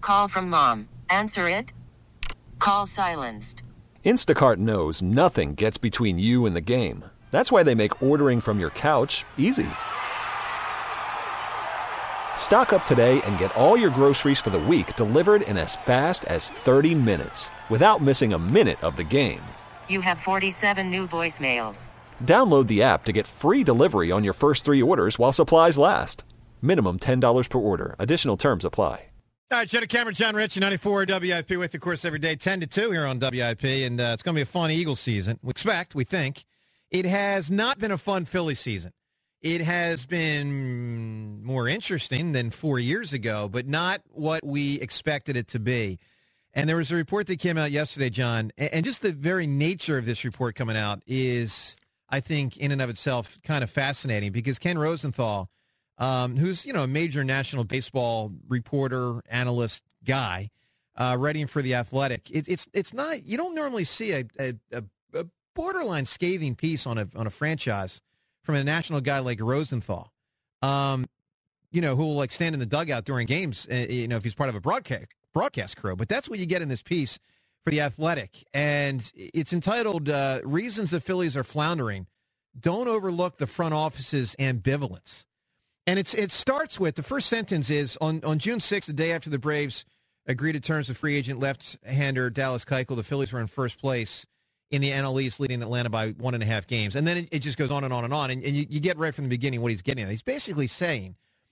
Call from mom. Answer it. Call silenced. Instacart knows nothing gets between you and the game. That's why they make ordering from your couch easy. Stock up today and get all your groceries for the week delivered in as fast as 30 minutes without missing a minute of the game. You have 47 new voicemails. Download the app to get free delivery on your first 3 orders while supplies last. Minimum $10 per order. Additional terms apply. All right, Jenna Cameron, John Rich, 94 WIP with, of course, every day, 10 to 2 here on WIP, and it's going to be a fun Eagles season. We think. It has not been a fun Philly season. It has been more interesting than 4 years ago, but not what we expected it to be. And there was a report that came out yesterday, John, and just the very nature of this report coming out is, I think, in and of itself kind of fascinating, because Ken Rosenthal, who's, a major national baseball reporter, analyst guy, writing for The Athletic. It's not, you don't normally see a borderline scathing piece on a franchise from a national guy like Rosenthal, who will stand in the dugout during games, if he's part of a broadcast crew. But that's what you get in this piece for The Athletic. And it's entitled, Reasons the Phillies Are Floundering. Don't overlook the front office's ambivalence. And it starts with, the first sentence is, on June 6th, the day after the Braves agreed to terms with free agent left-hander Dallas Keuchel, the Phillies were in first place in the NL East, leading Atlanta by 1.5 games. And then it just goes on and on and on. And you get right from the beginning what he's getting at. He's basically saying,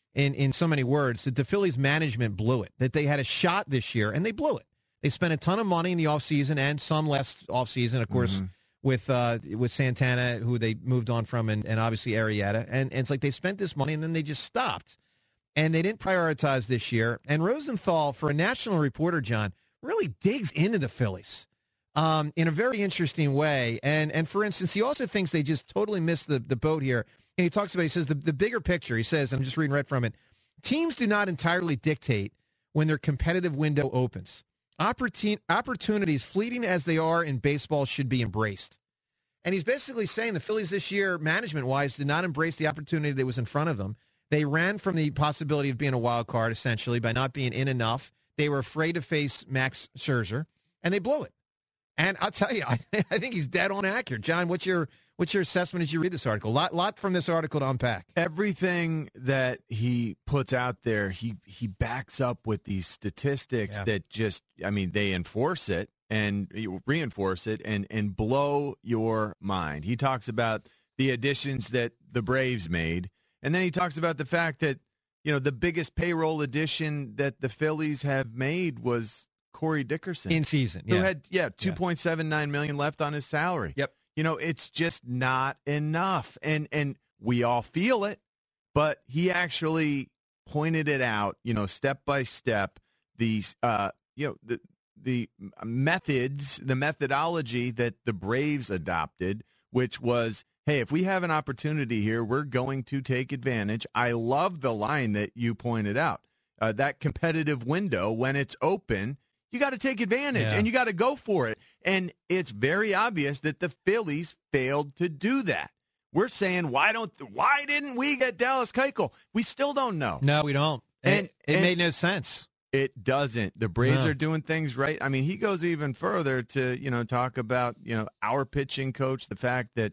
in so many words, that the Phillies management blew it, that they had a shot this year, and they blew it. They spent a ton of money in the offseason and some last offseason, of course, with Santana, who they moved on from, and obviously Arrieta. And it's like they spent this money, and then they just stopped. And they didn't prioritize this year. And Rosenthal, for a national reporter, John, really digs into the Phillies in a very interesting way. And for instance, he also thinks they just totally missed the boat here. And he talks about, he says, the bigger picture. He says, I'm just reading right from it, teams do not entirely dictate when their competitive window opens. Opportunities, fleeting as they are in baseball, should be embraced. And he's basically saying the Phillies this year, management-wise, did not embrace the opportunity that was in front of them. They ran from the possibility of being a wild card, essentially, by not being in enough. They were afraid to face Max Scherzer, and they blew it. And I'll tell you, I think he's dead on accurate. John, what's your assessment as you read this article? Lot from this article to unpack. Everything that he puts out there, he backs up with these statistics that just, they enforce it and reinforce it and blow your mind. He talks about the additions that the Braves made, and then he talks about the fact that, the biggest payroll addition that the Phillies have made was Corey Dickerson. In season, who had $2.79 million left on his salary. Yep. It's just not enough. And we all feel it, but he actually pointed it out, step by step, these the methods, the methodology that the Braves adopted, which was, hey, if we have an opportunity here, we're going to take advantage. I love the line that you pointed out. That competitive window, when it's open, you got to take advantage, and you got to go for it. And it's very obvious that the Phillies failed to do that. We're saying, why didn't we get Dallas Keuchel? We still don't know. No, we don't. And it made no sense. It doesn't. The Braves are doing things right. He goes even further to, talk about, our pitching coach, the fact that,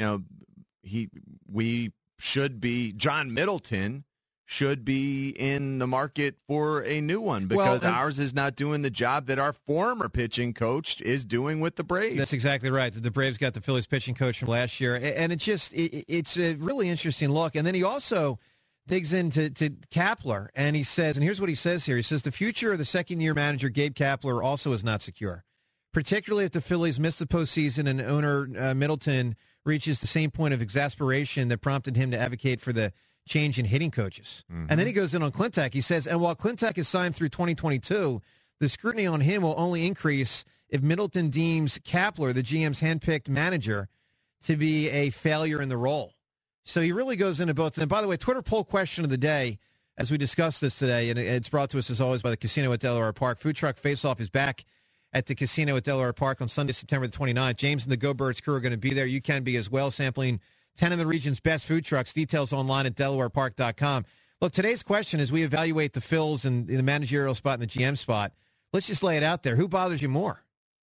we should be, John Middleton should be in the market for a new one because ours is not doing the job that our former pitching coach is doing with the Braves. That's exactly right. The Braves got the Phillies pitching coach from last year, and it's a really interesting look. And then he also digs into Kapler, and he says, and here's what he says here. He says, the future of the second-year manager, Gabe Kapler, also is not secure, particularly if the Phillies miss the postseason and owner Middleton reaches the same point of exasperation that prompted him to advocate for the change in hitting coaches. Mm-hmm. And then he goes in on Klintak. He says, and while Klintak is signed through 2022, the scrutiny on him will only increase if Middleton deems Kapler, the GM's handpicked manager, to be a failure in the role. So he really goes into both. And by the way, Twitter poll question of the day, as we discussed this today, and it's brought to us as always by the Casino at Delaware Park. Food Truck Face-Off is back at the Casino at Delaware Park on Sunday, September the 29th. James and the Go Birds crew are going to be there. You can be as well, sampling 10 of the region's best food trucks. Details online at DelawarePark.com. Look, today's question as we evaluate the Phils and the managerial spot and the GM spot, let's just lay it out there. Who bothers you more?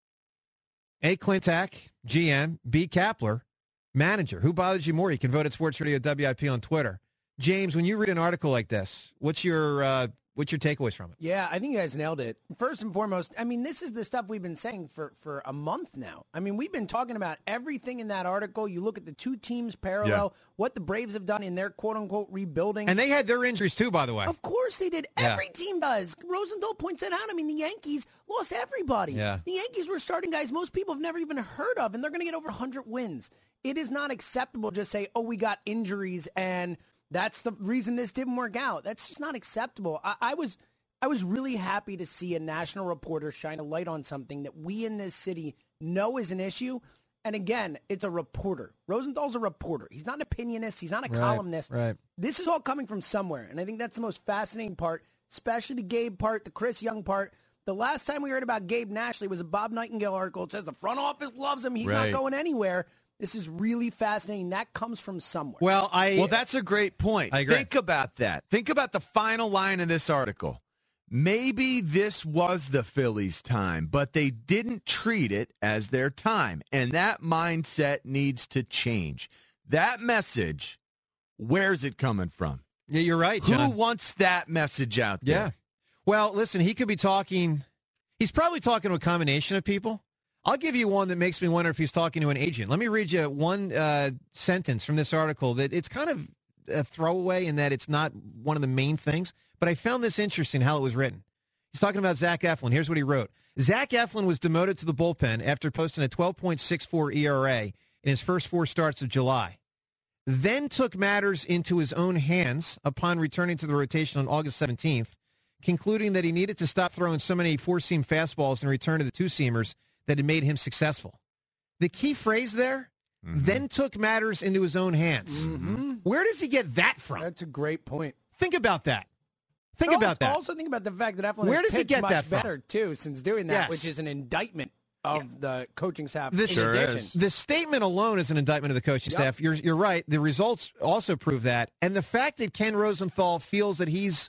A, Klintak, GM. B, Kapler, manager. Who bothers you more? You can vote at Sports Radio WIP on Twitter. James, when you read an article like this, what's your takeaways from it? Yeah, I think you guys nailed it. First and foremost, I mean, this is the stuff we've been saying for a month now. I mean, we've been talking about everything in that article. You look at the two teams parallel, what the Braves have done in their quote-unquote rebuilding. And they had their injuries too, by the way. Of course they did. Yeah. Every team does. Rosenthal points it out. I mean, the Yankees lost everybody. Yeah. The Yankees were starting guys most people have never even heard of, and they're going to get over 100 wins. It is not acceptable to just say, oh, we got injuries, and that's the reason this didn't work out. That's just not acceptable. I was really happy to see a national reporter shine a light on something that we in this city know is an issue. And again, it's a reporter. Rosenthal's a reporter. He's not an opinionist. He's not a columnist. Right. This is all coming from somewhere. And I think that's the most fascinating part, especially the Gabe part, the Chris Young part. The last time we heard about Gabe Nashley was a Bob Nightingale article. It says the front office loves him. He's not going anywhere. This is really fascinating. That comes from somewhere. Well, that's a great point. I agree. Think about that. Think about the final line of this article. Maybe this was the Phillies' time, but they didn't treat it as their time, and that mindset needs to change. That message, where's it coming from? Yeah, you're right, John. Who wants that message out there? Yeah. Well, listen, he could be talking. He's probably talking to a combination of people. I'll give you one that makes me wonder if he's talking to an agent. Let me read you one sentence from this article that it's kind of a throwaway in that it's not one of the main things, but I found this interesting how it was written. He's talking about Zach Eflin. Here's what he wrote. Zach Eflin was demoted to the bullpen after posting a 12.64 ERA in his first 4 starts of July, then took matters into his own hands upon returning to the rotation on August 17th, concluding that he needed to stop throwing so many 4-seam fastballs and return to the 2-seamers that had made him successful. The key phrase there, then took matters into his own hands. Where does he get that from? That's a great point. Think about that. Think about that. Also think about the fact that Eflin Where has does he pitched get much that from? better, too, since doing that, Yes. which is an indictment of the coaching staff. This in addition. is. The statement alone is an indictment of the coaching staff. You're right. The results also prove that. And the fact that Ken Rosenthal feels that he's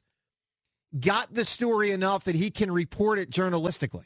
got the story enough that he can report it journalistically.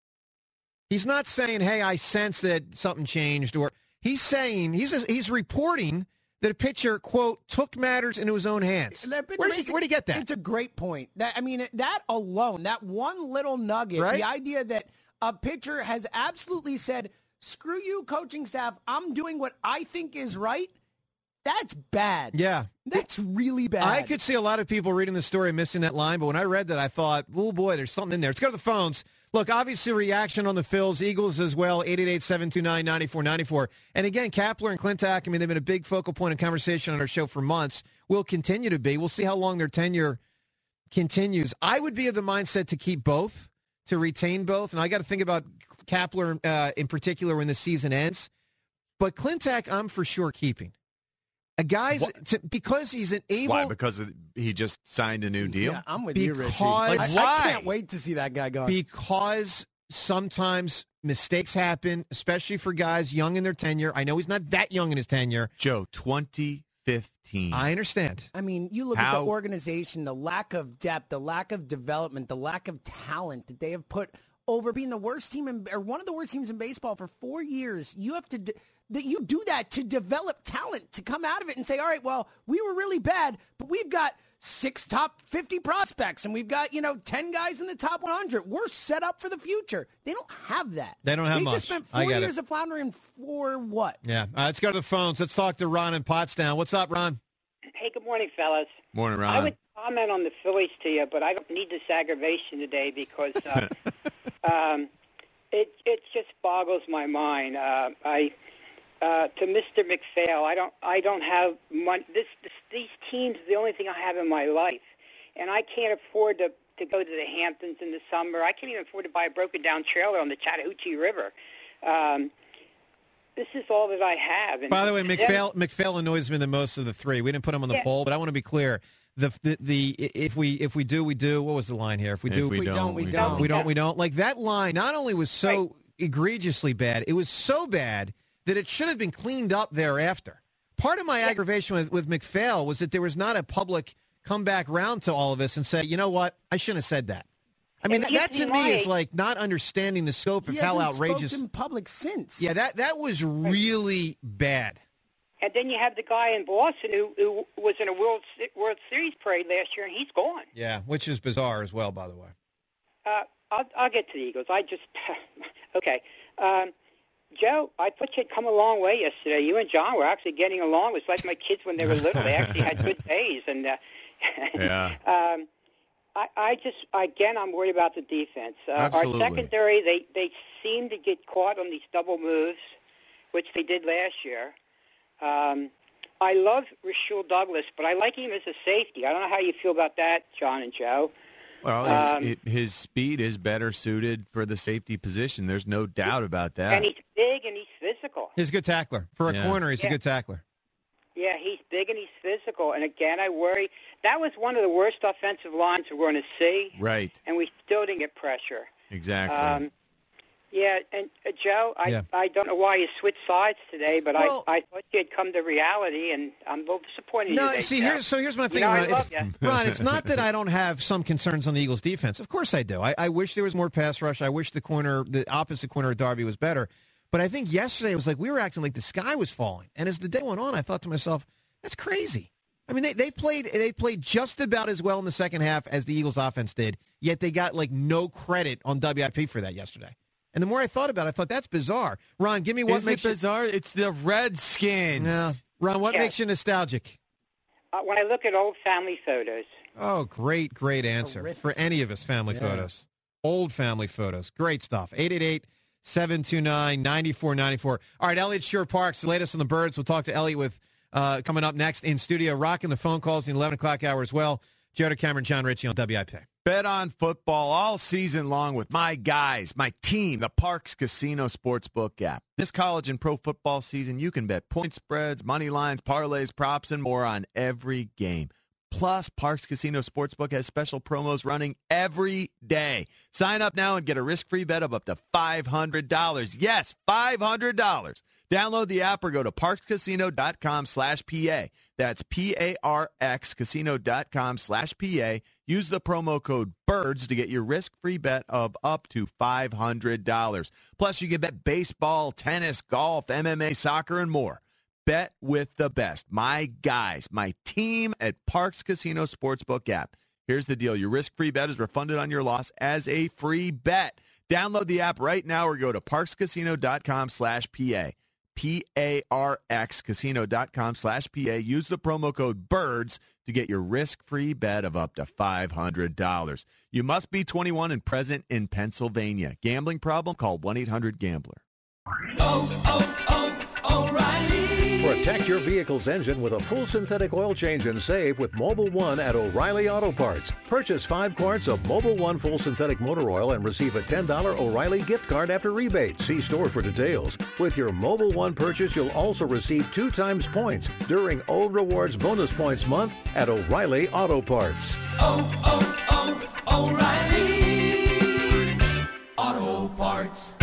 He's not saying, hey, I sense that something changed, or he's saying, he's reporting that a pitcher, quote, took matters into his own hands. Where did he get that? It's a great point. That alone, that one little nugget, Right? the idea that a pitcher has absolutely said, screw you, coaching staff, I'm doing what I think is right, that's bad. Yeah. That's really bad. I could see a lot of people reading the story missing that line, but when I read that, I thought, oh, boy, there's something in there. Let's go to the phones. Look, obviously reaction on the Phils, Eagles as well, 888-729-9494. And again, Kapler and Klintak, I mean, they've been a big focal point of conversation on our show for months. Will continue to be. We'll see how long their tenure continues. I would be of the mindset to keep both, to retain both. And I got to think about Kapler in particular when the season ends. But Klintak, I'm for sure keeping. Because he's able. Why? Because he just signed a new deal? Yeah, I'm with you, Richie. Why? I can't wait to see that guy go. Because sometimes mistakes happen, especially for guys young in their tenure. I know he's not that young in his tenure. Joe, 2015. I understand. I mean, you look at the organization, the lack of depth, the lack of development, the lack of talent that they have put over being the worst team or one of the worst teams in baseball for 4 years. You have to you do that to develop talent, to come out of it and say, all right, well, we were really bad, but we've got 6 top 50 prospects and we've got, 10 guys in the top 100. We're set up for the future. They don't have that. They don't have much. They just spent 4 years of floundering for what? Yeah. Let's go to the phones. Let's talk to Ron in Pottstown. What's up, Ron? Hey, good morning, fellas. Morning, Ron. I would comment on the Phillies to you, but I don't need this aggravation today because it just boggles my mind. To Mr. McPhail, I don't have money. These teams are the only thing I have in my life, and I can't afford to go to the Hamptons in the summer. I can't even afford to buy a broken-down trailer on the Chattahoochee River. This is all that I have. And by the way, McPhail annoys me the most of the three. We didn't put him on the poll, but I want to be clear. If we do, we do. What was the line here? If we don't, we don't. Like that line not only was so egregiously bad, it was so bad that it should have been cleaned up thereafter. Part of my aggravation with McPhail was that there was not a public come back round to all of us and say, you know what, I shouldn't have said that. I mean, that to me is like not understanding the scope of how outrageous. He hasn't spoken in public since. Yeah, that was really bad. And then you have the guy in Boston who was in a World Series parade last year, and he's gone. Yeah, which is bizarre as well, by the way. I'll get to the Eagles. Okay. Joe, I thought you'd come a long way yesterday. You and John were actually getting along. It was like my kids when they were little. They actually had good days. And yeah. I'm worried about the defense. Absolutely. Our secondary, they seem to get caught on these double moves, which they did last year. I love Rasul Douglas, but I like him as a safety. I don't know how you feel about that, John and Joe. Well, his speed is better suited for the safety position. There's no doubt about that. And he's big and he's physical. He's a good tackler. For a corner, he's a good tackler. Yeah, he's big and he's physical. And again, I worry. That was one of the worst offensive lines we're going to see. Right. And we still didn't get pressure. Exactly. Yeah, and Joe, I don't know why you switched sides today, but I thought you had come to reality, and I'm a little disappointed in you today, see, Joe. here's my thing, I Ron. love you. Ron, it's not that I don't have some concerns on the Eagles' defense. Of course I do. I wish there was more pass rush. I wish the opposite corner of Darby was better. But I think yesterday it was like we were acting like the sky was falling. And as the day went on, I thought to myself, that's crazy. I mean, they played just about as well in the second half as the Eagles' offense did, yet they got like no credit on WIP for that yesterday. And the more I thought about it, I thought, that's bizarre. Ron, give me what makes it bizarre? It's the Redskins. No. Ron, what makes you nostalgic? When I look at old family photos. Oh, great answer. Terrific. For any of us, family photos. Old family photos. Great stuff. 888-729-9494. All right, Elliot Shore Parks, the latest on the Birds. We'll talk to Elliot with coming up next in studio. Rocking the phone calls in the 11 o'clock hour as well. Joe Cameron, John Ritchie on WIP. Bet on football all season long with my guys, my team, the Parks Casino Sportsbook app. This college and pro football season, you can bet point spreads, money lines, parlays, props, and more on every game. Plus, Parks Casino Sportsbook has special promos running every day. Sign up now and get a risk-free bet of up to $500. Yes, $500. Download the app or go to parkscasino.com/PA. That's PARXcasino.com/PA. Use the promo code BIRDS to get your risk-free bet of up to $500. Plus, you can bet baseball, tennis, golf, MMA, soccer, and more. Bet with the best. My guys, my team at Parks Casino Sportsbook app. Here's the deal. Your risk-free bet is refunded on your loss as a free bet. Download the app right now or go to parkscasino.com/PA. PARXcasino.com/PA. Use the promo code BIRDS to get your risk-free bet of up to $500. You must be 21 and present in Pennsylvania. Gambling problem? Call 1-800-GAMBLER. O'Reilly. Protect your vehicle's engine with a full synthetic oil change and save with Mobil 1 at O'Reilly Auto Parts. Purchase 5 quarts of Mobil 1 full synthetic motor oil and receive a $10 O'Reilly gift card after rebate. See store for details. With your Mobil 1 purchase, you'll also receive 2 times points during O Rewards Bonus Points Month at O'Reilly Auto Parts. O'Reilly Auto Parts.